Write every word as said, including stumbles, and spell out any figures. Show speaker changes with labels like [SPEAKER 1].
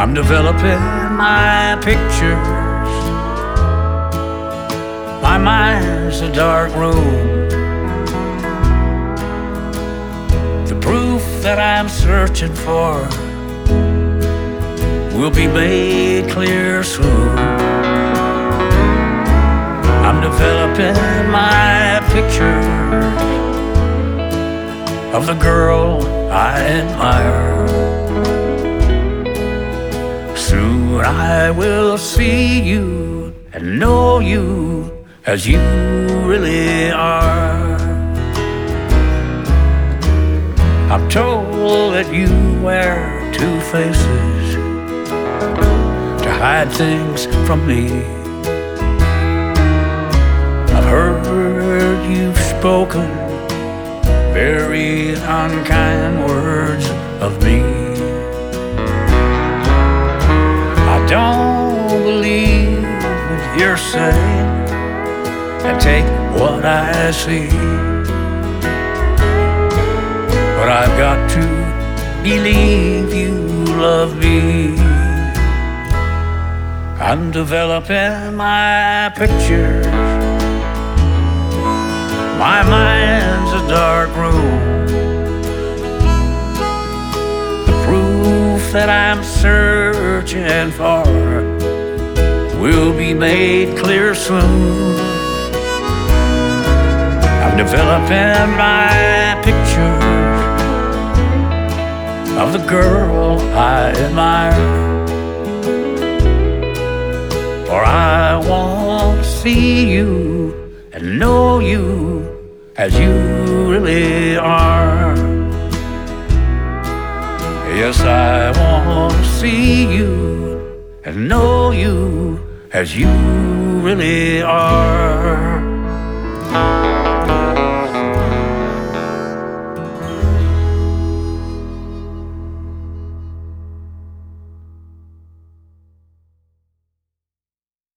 [SPEAKER 1] I'm developing my pictures. My mind's a dark room. The proof that I'm searching for will be made clear soon. I'm developing my picture of the girl I admire. Soon I will see you and know you as you really are. I'm told that you wear two faces to hide things from me. I've heard you've spoken very unkind words of me. I don't believe what you're saying, and take what I see, but I've got to believe you love me. I'm developing my pictures. My mind's a dark room. The proof that I'm searching for will be made clear soon. I'm developing my picture of the girl I admire, for I want to see you and know you as you really are. Yes, I want to see you and know you as you really are.